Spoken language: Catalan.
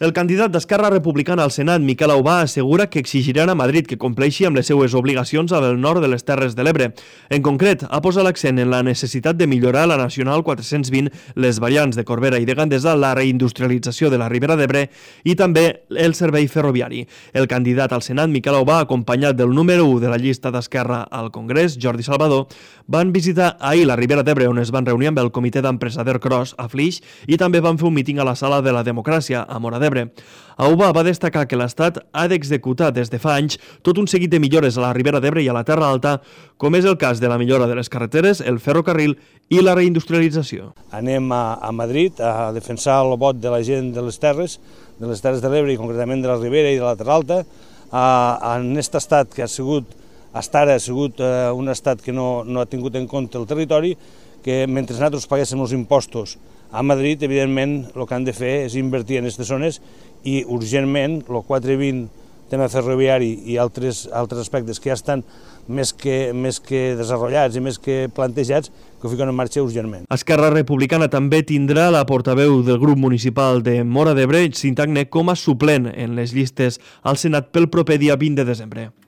El candidat d'Esquerra Republicana al Senat, Miquel Aubà, assegura que exigiran a Madrid que compleixi amb les seues obligacions al nord de les Terres de l'Ebre. En concret, ha posat l'accent en la necessitat de millorar la Nacional 420, les variants de Corbera i de Gandesa, la reindustrialització de la Ribera d'Ebre i també el servei ferroviari. El candidat al Senat, Miquel Aubà, acompanyat del número 1 de la llista d'Esquerra al Congrés, Jordi Salvador, van visitar ahir la Ribera d'Ebre, on es van reunir amb el comitè d'empresa d'Ercros a Flix i també van fer un míting a la Sala de la Democràcia a Móra d'Ebre. Aubà va destacar que l'Estat ha d'executar des de fa anys tot un seguit de millores a la Ribera d'Ebre i a la Terra Alta, com és el cas de la millora de les carreteres, el ferrocarril i la reindustrialització. Anem a Madrid a defensar el vot de la gent de les Terres de l'Ebre i concretament de la Ribera i de la Terra Alta, en aquest estat que ha sigut un estat que no ha tingut en compte el territori, que mentre nosaltres paguéssim els impostos a Madrid, evidentment, el que han de fer és invertir en aquestes zones i urgentment el 420, tema ferroviari i altres aspectes que ja estan més que desenvolupats i més que plantejats, que ho fiquen en marxa urgentment. Esquerra Republicana també tindrà la portaveu del grup municipal de Móra d'Ebre, Cintagne, com a suplent en les llistes al Senat pel proper dia 20 de desembre.